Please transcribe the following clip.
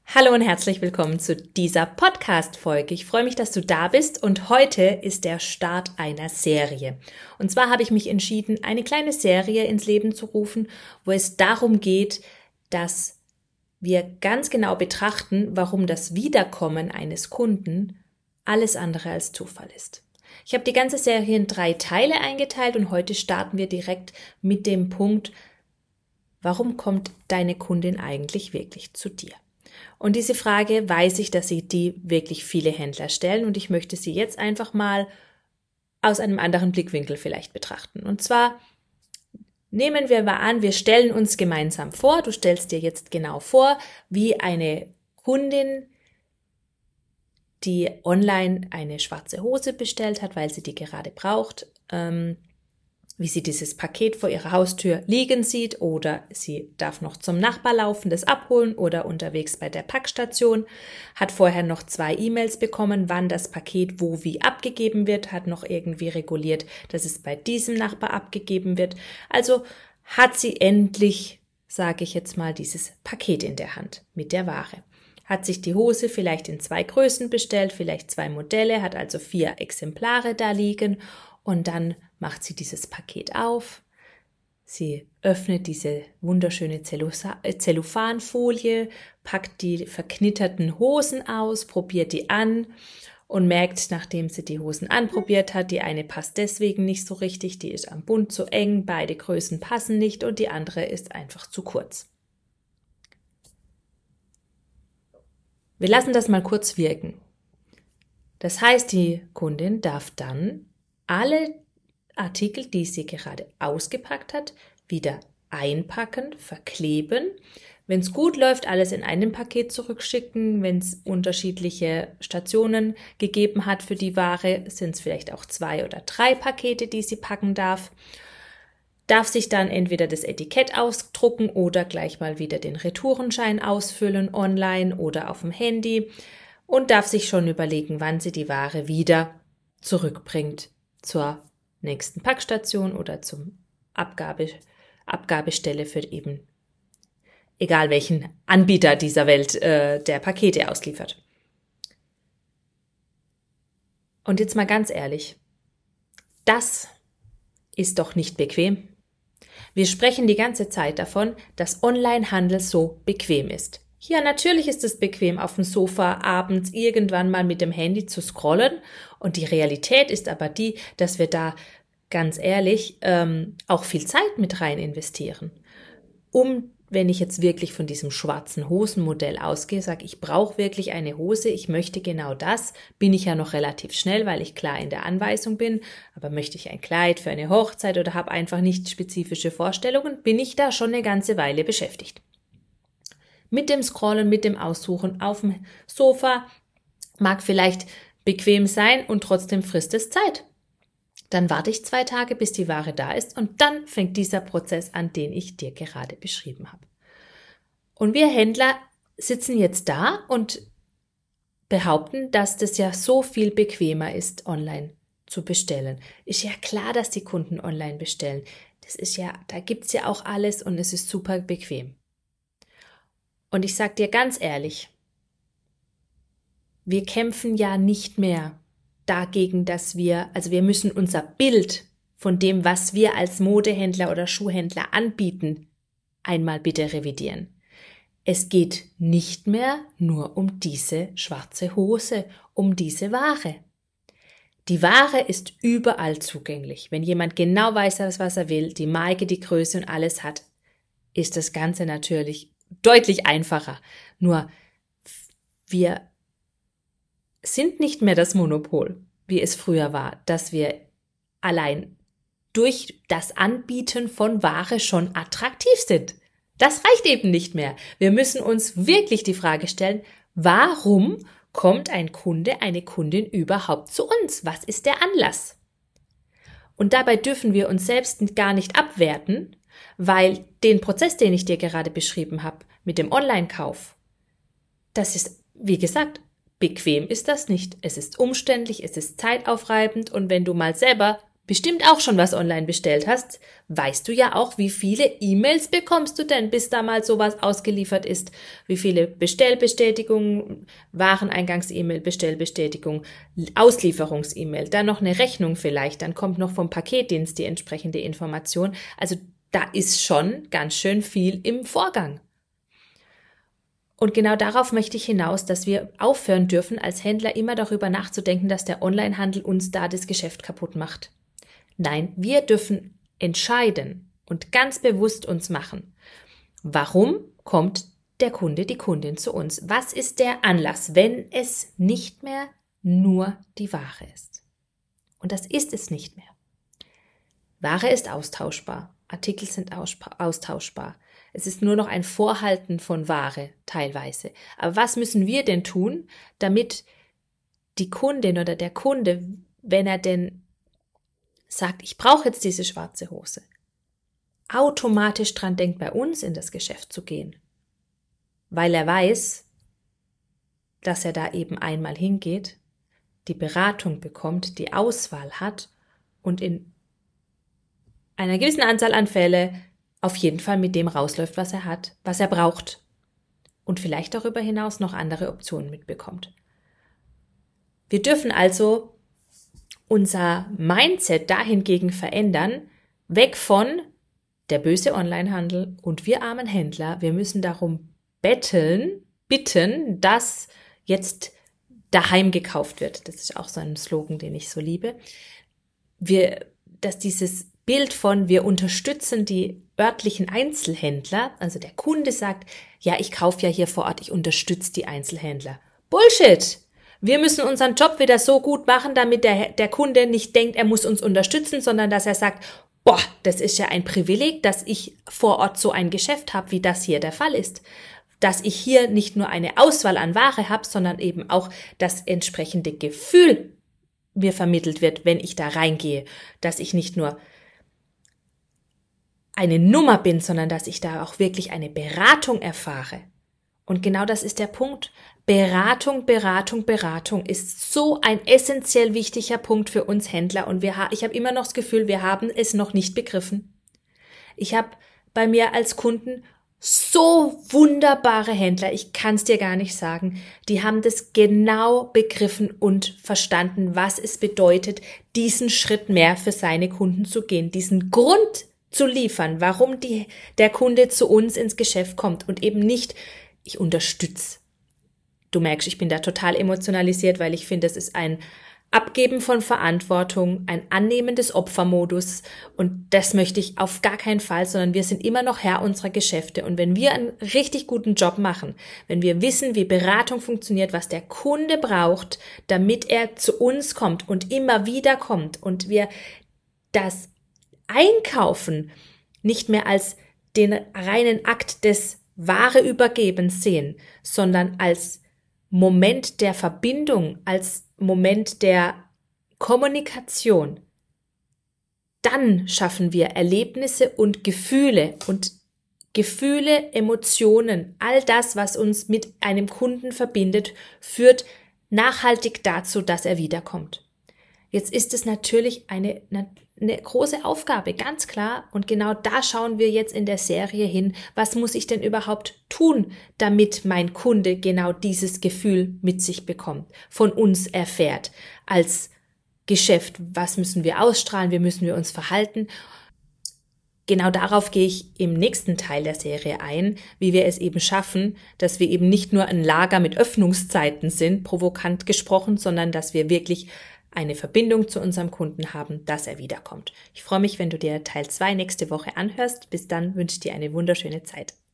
Hallo und herzlich willkommen zu dieser Podcast-Folge. Ich freue mich, dass du da bist und heute ist der Start einer Serie. Und zwar habe ich mich entschieden, eine kleine Serie ins Leben zu rufen, wo es darum geht, dass wir ganz genau betrachten, warum das Wiederkommen eines Kunden alles andere als Zufall ist. Ich habe die ganze Serie in 3 Teile eingeteilt und heute starten wir direkt mit dem Punkt, warum kommt deine Kundin eigentlich wirklich zu dir? Und diese Frage weiß ich, dass sie die wirklich viele Händler stellen und ich möchte sie jetzt einfach mal aus einem anderen Blickwinkel vielleicht betrachten. Und zwar nehmen wir mal an, wir stellen uns gemeinsam vor, du stellst dir jetzt genau vor, wie eine Kundin, die online eine schwarze Hose bestellt hat, weil sie die gerade braucht, wie sie dieses Paket vor ihrer Haustür liegen sieht oder sie darf noch zum Nachbar laufen, das abholen oder unterwegs bei der Packstation, hat vorher noch 2 E-Mails bekommen, wann das Paket wo wie abgegeben wird, hat noch irgendwie reguliert, dass es bei diesem Nachbar abgegeben wird. Also hat sie endlich, sage ich jetzt mal, dieses Paket in der Hand mit der Ware. Hat sich die Hose vielleicht in 2 Größen bestellt, vielleicht 2 Modelle, hat also 4 Exemplare da liegen und dann macht sie dieses Paket auf. Sie öffnet diese wunderschöne Zellophanfolie, packt die verknitterten Hosen aus, probiert die an und merkt, nachdem sie die Hosen anprobiert hat, die eine passt deswegen nicht so richtig, die ist am Bund zu eng, beide Größen passen nicht und die andere ist einfach zu kurz. Wir lassen das mal kurz wirken. Das heißt, die Kundin darf dann alle Artikel, die sie gerade ausgepackt hat, wieder einpacken, verkleben. Wenn es gut läuft, alles in einem Paket zurückschicken. Wenn es unterschiedliche Stationen gegeben hat für die Ware, sind es vielleicht auch 2 oder 3 Pakete, die sie packen darf. Darf sich dann entweder das Etikett ausdrucken oder gleich mal wieder den Retourenschein ausfüllen online oder auf dem Handy und darf sich schon überlegen, wann sie die Ware wieder zurückbringt zur nächsten Packstation oder zum Abgabestelle für eben egal welchen Anbieter dieser Welt der Pakete ausliefert. Und jetzt mal ganz ehrlich, das ist doch nicht bequem. Wir sprechen die ganze Zeit davon, dass Onlinehandel so bequem ist. Ja, natürlich ist es bequem, auf dem Sofa abends irgendwann mal mit dem Handy zu scrollen. Und die Realität ist aber die, dass wir da ganz ehrlich auch viel Zeit mit rein investieren. Wenn ich jetzt wirklich von diesem schwarzen Hosenmodell ausgehe, sage ich brauche wirklich eine Hose, ich möchte genau das, bin ich ja noch relativ schnell, weil ich klar in der Anweisung bin, aber möchte ich ein Kleid für eine Hochzeit oder habe einfach nicht spezifische Vorstellungen, bin ich da schon eine ganze Weile beschäftigt. Mit dem Scrollen, mit dem Aussuchen auf dem Sofa mag vielleicht bequem sein und trotzdem frisst es Zeit. Dann warte ich 2 Tage, bis die Ware da ist und dann fängt dieser Prozess an, den ich dir gerade beschrieben habe. Und wir Händler sitzen jetzt da und behaupten, dass das ja so viel bequemer ist, online zu bestellen. Ist ja klar, dass die Kunden online bestellen. Das ist ja, da gibt's ja auch alles und es ist super bequem. Und ich sag dir ganz ehrlich, wir kämpfen ja nicht mehr dagegen, dass wir müssen unser Bild von dem, was wir als Modehändler oder Schuhhändler anbieten, einmal bitte revidieren. Es geht nicht mehr nur um diese schwarze Hose, um diese Ware. Die Ware ist überall zugänglich. Wenn jemand genau weiß, was er will, die Marke, die Größe und alles hat, ist das Ganze natürlich deutlich einfacher. Nur wir sind nicht mehr das Monopol, wie es früher war, dass wir allein durch das Anbieten von Ware schon attraktiv sind. Das reicht eben nicht mehr. Wir müssen uns wirklich die Frage stellen, warum kommt ein Kunde, eine Kundin überhaupt zu uns? Was ist der Anlass? Und dabei dürfen wir uns selbst gar nicht abwerten, weil den Prozess, den ich dir gerade beschrieben habe, mit dem Online-Kauf, das ist, wie gesagt, bequem ist das nicht. Es ist umständlich, es ist zeitaufreibend und wenn du mal selber bestimmt auch schon was online bestellt hast, weißt du ja auch, wie viele E-Mails bekommst du denn, bis da mal sowas ausgeliefert ist. Wie viele Bestellbestätigungen, Wareneingangs-E-Mail, Bestellbestätigung, Auslieferungs-E-Mail, dann noch eine Rechnung vielleicht, dann kommt noch vom Paketdienst die entsprechende Information. Also da ist schon ganz schön viel im Vorgang. Und genau darauf möchte ich hinaus, dass wir aufhören dürfen, als Händler immer darüber nachzudenken, dass der Onlinehandel uns da das Geschäft kaputt macht. Nein, wir dürfen entscheiden und ganz bewusst uns machen. Warum kommt der Kunde, die Kundin zu uns? Was ist der Anlass, wenn es nicht mehr nur die Ware ist? Und das ist es nicht mehr. Ware ist austauschbar, Artikel sind austauschbar. Es ist nur noch ein Vorhalten von Ware teilweise. Aber was müssen wir denn tun, damit die Kundin oder der Kunde, wenn er denn sagt, ich brauche jetzt diese schwarze Hose, automatisch dran denkt, bei uns in das Geschäft zu gehen, weil er weiß, dass er da eben einmal hingeht, die Beratung bekommt, die Auswahl hat und in einer gewissen Anzahl an Fälle auf jeden Fall mit dem rausläuft, was er hat, was er braucht und vielleicht darüber hinaus noch andere Optionen mitbekommt. Wir dürfen also unser Mindset dahingegen verändern, weg von der böse Onlinehandel und wir armen Händler, wir müssen darum bitten, dass jetzt daheim gekauft wird. Das ist auch so ein Slogan, den ich so liebe. Dass dieses Bild von wir unterstützen die örtlichen Einzelhändler, also der Kunde sagt, ja, ich kaufe ja hier vor Ort, ich unterstütze die Einzelhändler. Bullshit! Wir müssen unseren Job wieder so gut machen, damit der Kunde nicht denkt, er muss uns unterstützen, sondern dass er sagt, boah, das ist ja ein Privileg, dass ich vor Ort so ein Geschäft habe, wie das hier der Fall ist. Dass ich hier nicht nur eine Auswahl an Ware habe, sondern eben auch das entsprechende Gefühl mir vermittelt wird, wenn ich da reingehe, dass ich nicht nur eine Nummer bin, sondern dass ich da auch wirklich eine Beratung erfahre. Und genau das ist der Punkt. Beratung ist so ein essentiell wichtiger Punkt für uns Händler und ich habe immer noch das Gefühl, wir haben es noch nicht begriffen. Ich habe bei mir als Kunden so wunderbare Händler, ich kann es dir gar nicht sagen, die haben das genau begriffen und verstanden, was es bedeutet, diesen Schritt mehr für seine Kunden zu gehen, diesen Grund zu liefern, warum der Kunde zu uns ins Geschäft kommt und eben nicht, ich unterstütze. Du merkst, ich bin da total emotionalisiert, weil ich finde, es ist ein Abgeben von Verantwortung, ein Annehmen des Opfermodus und das möchte ich auf gar keinen Fall, sondern wir sind immer noch Herr unserer Geschäfte und wenn wir einen richtig guten Job machen, wenn wir wissen, wie Beratung funktioniert, was der Kunde braucht, damit er zu uns kommt und immer wieder kommt und wir das Einkaufen nicht mehr als den reinen Akt des Wareübergebens sehen, sondern als Moment der Verbindung, als Moment der Kommunikation, dann schaffen wir Erlebnisse und Gefühle, Emotionen, all das, was uns mit einem Kunden verbindet, führt nachhaltig dazu, dass er wiederkommt. Jetzt ist es natürlich eine große Aufgabe, ganz klar. Und genau da schauen wir jetzt in der Serie hin. Was muss ich denn überhaupt tun, damit mein Kunde genau dieses Gefühl mit sich bekommt, von uns erfährt als Geschäft? Was müssen wir ausstrahlen? Wie müssen wir uns verhalten? Genau darauf gehe ich im nächsten Teil der Serie ein, wie wir es eben schaffen, dass wir eben nicht nur ein Lager mit Öffnungszeiten sind, provokant gesprochen, sondern dass wir wirklich eine Verbindung zu unserem Kunden haben, dass er wiederkommt. Ich freue mich, wenn du dir Teil 2 nächste Woche anhörst. Bis dann wünsche ich dir eine wunderschöne Zeit.